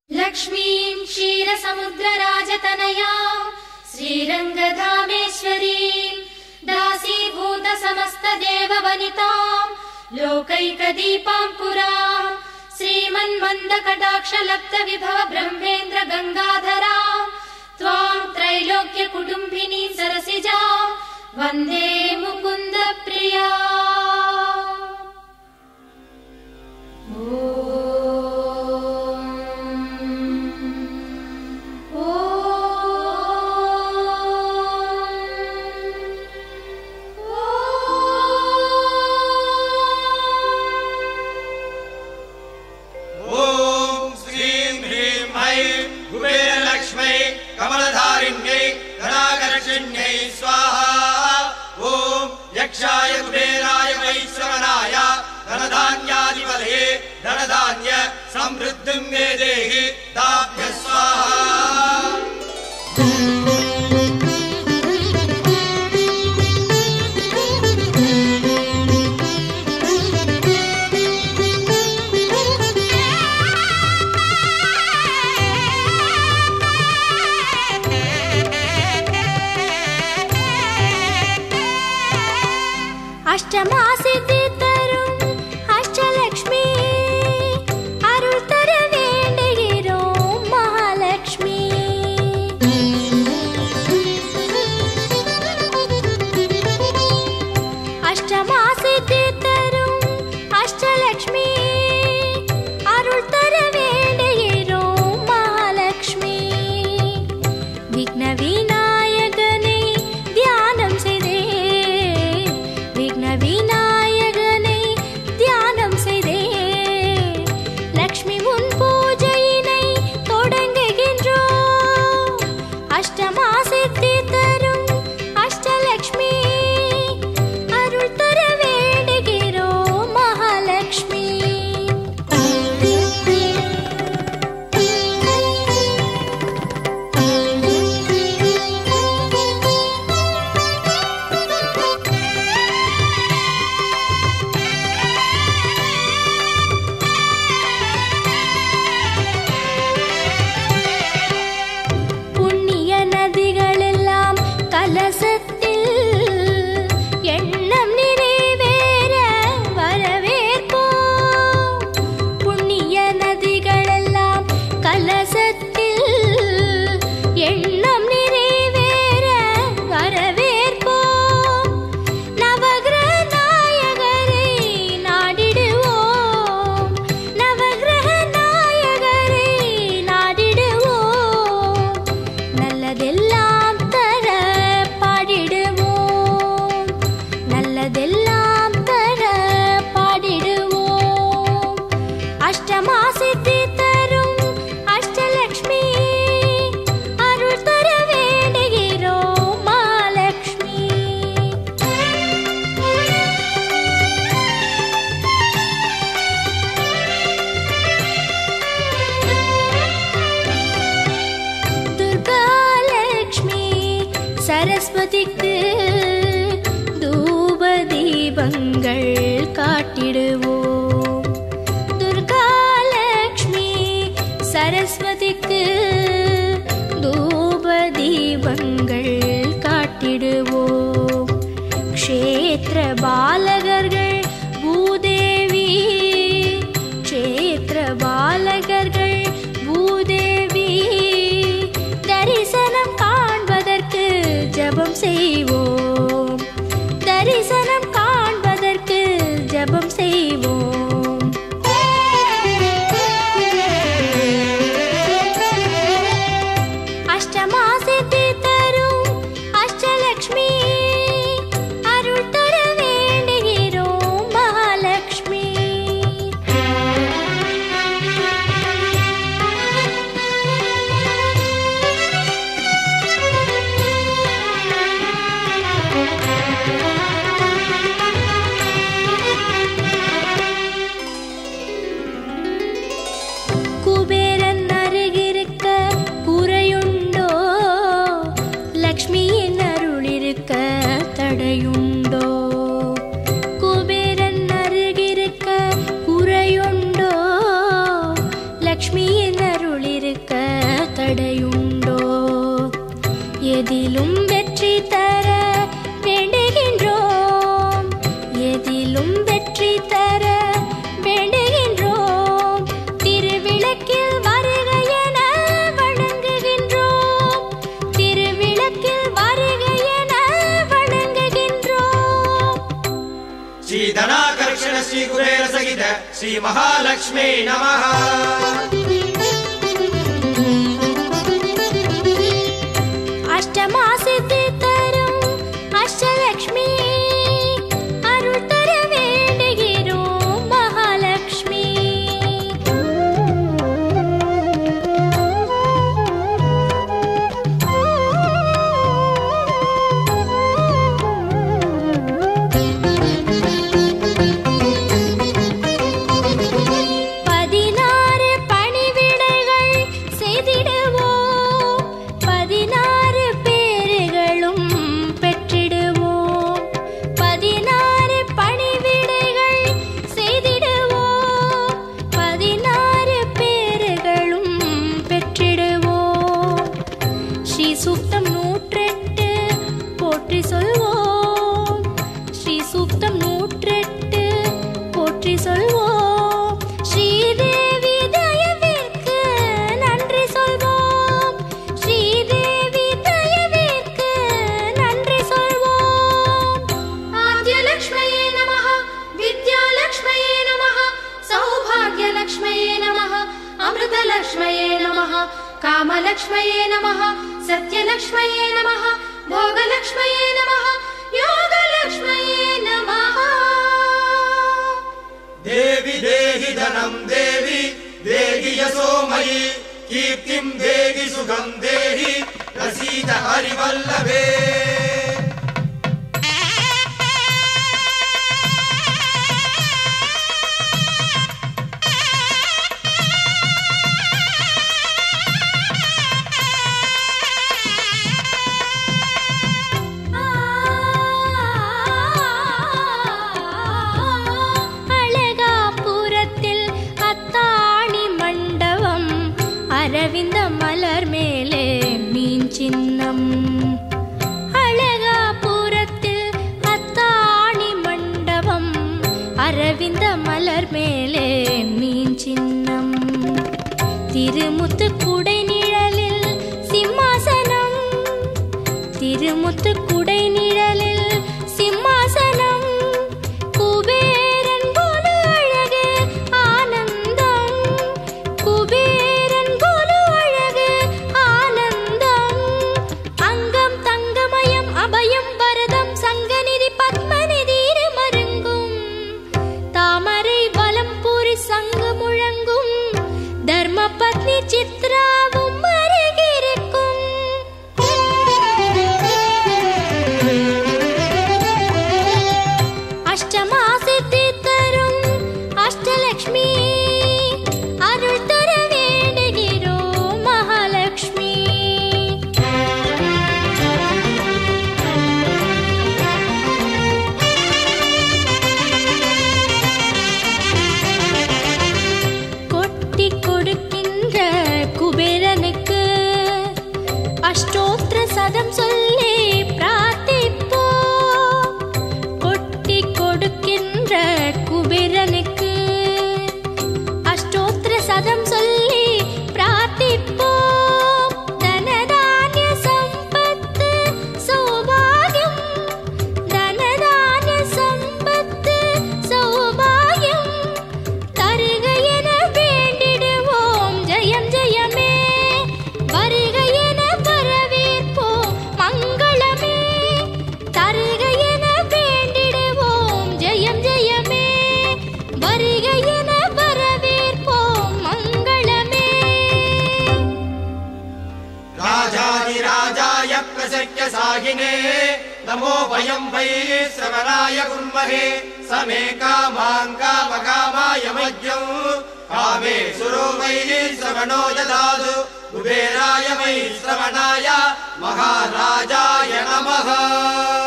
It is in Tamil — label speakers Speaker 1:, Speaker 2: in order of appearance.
Speaker 1: लक्ष्मीं क्षीरसमुद्रराजतनयां श्रीरङ्गधामेश्वरीं दासीभूत समस्तदेववनितां लोकैकदीपाङ्कुरां श्रीमन्मन्दकटाक्षलब्धविभव ब्रह्मेन्द्र गङ्गाधरां त्वां त्रैलोक्यकुटुम्बिनी सरसिजां वन्दे मुकुन्दप्रिया।
Speaker 2: कमलधारिण्यै धनाकर्षिण्यै स्वाहा। ओम यक्षाय कुबेराय वैश्रवणाय धनधान्याधिपतये धनधान्य समृद्धिं मे देहि ताभ्यः स्वाहा।
Speaker 3: अष्टमासिद्धि तरुण अष्टलक्ष्मी अरुள் தர வேண்டுகிறோம் महालक्ष्मी। अष्टमासिद्धि तरुण अष्टलक्ष्मी अरुள் தர வேண்டுகிறோம் महालक्ष्मी। विघ्न विनायकனை தியானம் செய்தே விநாயகனை தியானம் செய்தே லக்ஷ்மி முன் பூஜையினை தொடங்குகின்றோம்। அஷ்டமா சித்தி தரும் அஷ்டலக்ஷ்மி அருள் தர வேண்டுகிறோம் மகாலட்சுமி। சரஸ்வதிக்கு தூப தீபங்கள் காட்டிடுவோம்। துர்கா லக்ஷ்மி சரஸ்வதிக்கு தூப தீபங்கள் காட்டிடுவோம்। க்ஷேத்திர பாலகர்கள் பூதேவி க்ஷேத்திர பாலகர்கள் பூதேவி தரிசனம் காண்பதற்கு ஜபம் செய்வோம்। மேலும் வெற்றி தர வேண்டுகின்றோம். திருவிளக்கில் வருக என வணங்குகின்றோம். திருவிளக்கில் வருக என வணங்குகின்றோம்.
Speaker 2: ஸ்ரீ தனாகர்ஷண ஸ்ரீ குபேர சகித ஸ்ரீ மகாலட்சுமி நமஹ.
Speaker 3: அஷ்டமா சித்தி தரும் அஷ்டலக்ஷ்மி அருள் தர வேண்டுகிறோம் மகாலட்சுமி.
Speaker 1: अमृतलक्ष्मये नमः, कामलक्ष्मये नमः, सत्यलक्ष्मये नमः, भोगलक्ष्मये नमः, योगलक्ष्मये नमः.
Speaker 2: देवी देहि धनं देवी देहि यशो मयि कीर्तिं देहि सुखं देहि प्रसीद हरिवल्लभे.
Speaker 3: அரவிந்த மலர் மேலே மீன் சின்னம். அழகாபுரத்தில் அத்தாணி மண்டபம் அரவிந்த மலர் மேலே மீன் சின்னம். திருமுத்து குடை நிழலில் சிம்மாசனம். திருமுத்து குடை நிழலில் சிம்மாசனம். குபேரன் போல அழகு ஆனந்தம். குபேரன் போல அழகு ஆனந்தம். அங்கம் தங்கமயம் அபயம் வரதம் சங்கநிதி பத்மநிதி மருங்கும். தாமரை வலம் பூரி சங்கு முழங்கும். தர்ம பத்னி சித்ராவும் அருகிருக்கும். அஷ்டமா சித்தி தரும் அஷ்டலக்ஷ்மி அருள் தர வேண்டுகிறோம் மகாலட்சுமி. கொட்டி கொடுக்கின்ற குபேரனுக்கு அஷ்டோத்திர சதம் சொல்லி பிரார்த்திப்போ. கொட்டி கொடுக்கின்ற குபேரனுக்கு அஷ்டோத்திர சதம் சொல்லி பிரார்த்திப்போ. தனதானிய சம்பத்து சௌபாகியம். தனதானிய சம்பத்து சௌபாகியம் தருக என வேண்டிடுவோம். ஜெயம் ஜெயமே வருக என வரவேற்போம் மங்களமே. தருக என வேண்டிடுவோம். ஜெயம் ஜெயமே வருக என வரவேற்போம் மங்களமே.
Speaker 2: राजाधिराजाय प्रसक्य साहिने नमो वयं वै श्रवणाय कुर्महे. समे कामां कामकामाय मह्यं कामे सुरो वै श्रवणो ददातु. कुबेराय वै श्रवणाय महाराजाय नमः.